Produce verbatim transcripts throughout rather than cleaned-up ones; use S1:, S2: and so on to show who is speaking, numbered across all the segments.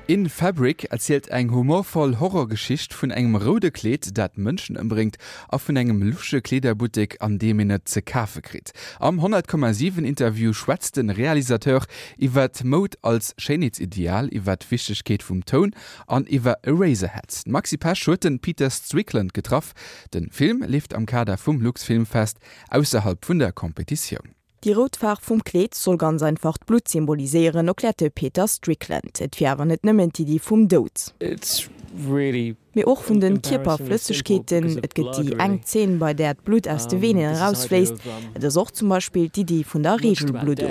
S1: In Fabric erzählt eng humorvoll Horrorgeschicht vun engem rode Kleed, dat Mënschen ëmbringt, a vun engem lusche Klederbutik, an dem en net ze Kafe krit. Am hundert Komma sieben Interview schwätzt den Realisateur iwwer Mode als Schönheitsideal, iwwer Wichtegkeet vum Ton an iwwer Eraserheads. Maxi Pasch huet den Peter Strickland getroffen. Den Film lief am Kader vum Luxfilmfest ausserhalb vun der Kompetition.
S2: Die Rotfach vum Kleed soll ganz einfach Blut symbolisieren, erklärte Peter Strickland. Et wär net nëmmen die die vum Dod.
S3: Really
S2: mir och vun den Kipperflüssigkeiten, et gët die eng Zehen, bei der d Blut aus de Venen herausfläst, et ass och zum Beispiel die die vun der Regelblutung.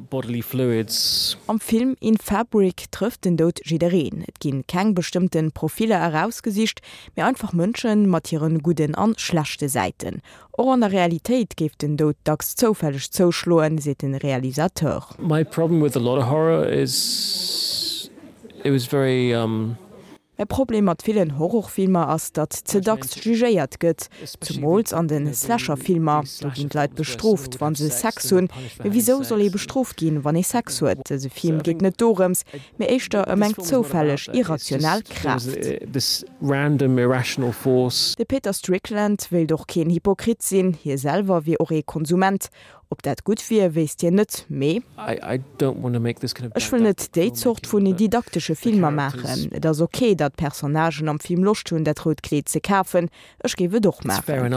S2: Am Film In Fabric trifft den Dod jidereen. Et ginn keng bestimmten Profile herausgesicht, mir einfach Mënschen matieren guten an schlechte Seiten. Or an der Realität geft den Dod dacks zofällig zoschloen, se den Realisateur.
S3: My problem with a lot of horror is it was very um
S2: E Problem mat vielen Horrorfilmer ass dat ze dacks jugéiert gëtt, zum Mols an den Slasherfilmer, do ginn Leiit bestroft, wann se Sex hunn, me wieso soll e bestroft ginn, wann e Sex huet? Se Film geht net dorems, me eichter ëmmengt zofälleg irrational Kraft.
S3: Random irrational force.
S2: De Peter Strickland will doch kein Hypokrit sinn, hier selber wie ore Konsument. Ob dat gut wie, weist ihr net méi? Ech will net déi zocht vun e didaktische Filmer machen. Das okay, dat Personagen am Film locht hun dat Rotkleed ze kafen, ech gewe doch machen.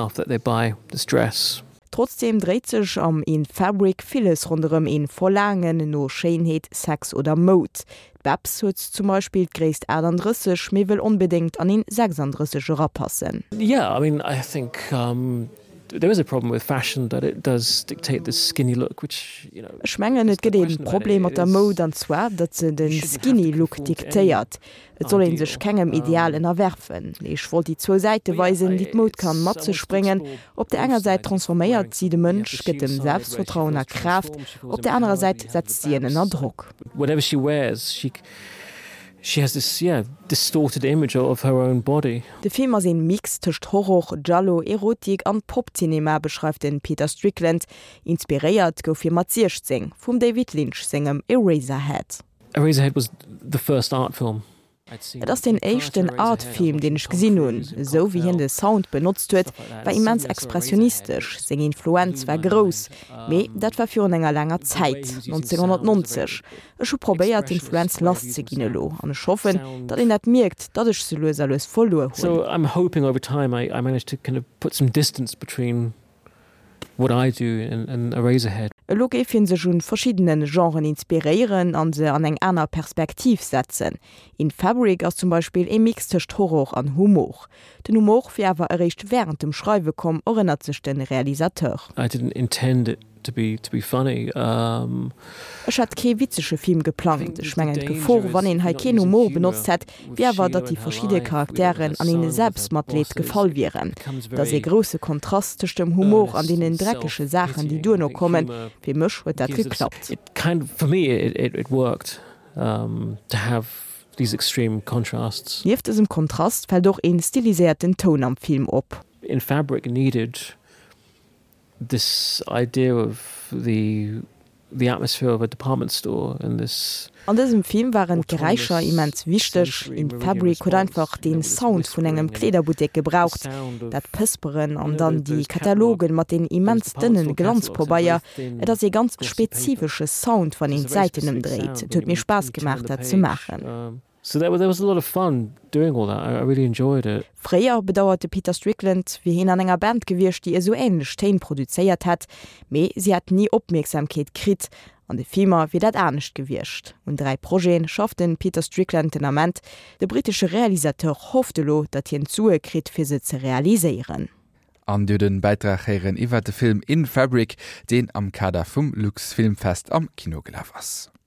S2: Trotzdem dreht sech am In Fabric vieles runm en Verlangen no Scheinheet, Sex oder Mode. Babs huet zum Beispiel gräst erdenrissech, me will unbedingt an den sechsunddreißiger rapassen.
S3: Yeah, I mean, I think um there is a problem with fashion that it does dictate the skinny look, which, you know...
S2: Schmengen net gedeet Problem mat der Mode an zwar, dat ze den skinny Look diktéiert. Et soll en sech kegem Idealen erwerfen. Ich wollt die zwo Seite weisen, die d Mode kann mat ze springen. Op der enger Seite transforméiert sie de Mënsch, gët dem Selbstvertrauen er Kraft, op der anderen Seite setzt sie en Druck.
S3: Whatever she wears, she... She has this yeah, distorted image of her own body.
S2: De Film as en Mix tcht Horror, Giallo, Erotik an Popcinema beschreibt den Peter Strickland. Inspiriert gouf fir Matziercht seng, vum David Lynch sengem Eraserhead.
S3: Eraserhead was the first art film.
S2: Et ass den échten Artfilm, den ich gesinn hun, so wie hin de Sound benutzt huet, war immens expressionistisch, seg Influenz war gross, méi dat war fir enger langer Zeit, neunzehnhundertneunzig. Ech ho probéiert Influenz last ze ginnelo, an ech hoffen, dat en net mirgt, dat ech se loser los verloren hun.
S3: So I'm hoping over time I, I managed to kind of put some distance between what I do and, and Eraserhead.
S2: Lo gefin se hun verschiedenen Genren inspirieren an se an eng aner Perspektiv setzen. In Fabric ass zum Beispiel e mixtecht Horror an Humor. Den Humor fir awer errecht während dem Schreiwe kom orinnert sech den Realisateur.
S3: I didn't intend it to be, to be funny. Um,
S2: Ech hat ke witzesche Film geplant. Ech mengent gevor, wann en Haiken Humor benutzt hat, wie war dat die verschiedene Charakteren an ene Selbstmatlet gefall wären. Da se grosse Kontrast zwischen dem Humor an denen dreckische Sachen, die du noch kommen, wie mech huet dat geklappt.
S3: Kind of, for me it, it, it worked um, to have these extreme contrasts.
S2: Nieft es im Kontrast fällt doch en stilisierten Ton am Film op.
S3: In Fabric needed this idea of the the atmosphere of a department store and this.
S2: An diesem Film waren Gereicher immens wichtig. In Fabric hat einfach den Sound von einem Klederbutik gebraucht. Das Pisperen und dann die Katalogen mit den immens dünnen Glanzprobeier. Das ist ein ganz spezifischer Sound von den Seiten umdreht. Es hat mir Spaß gemacht, das zu machen.
S3: So there was, there was a lot of fun doing all that. I, I really enjoyed it.
S2: Freier bedauerte Peter Strickland, wie hin an enger Band gewircht, die er so ähnlich Stein produziert hat, me sie hat nie Aufmerksamkeit gekriegt. An de Filmer wie dat ernst gewircht. Und drei Projekte schafften Peter Strickland den Amment. Der britische Realisateur hoffte lo, dat hien zugekrit fir se ze realisieren.
S1: An du den Beitrag herieren iwwer de Film In Fabric, den am Kader vum Lux Filmfest am Kino gelaf ass.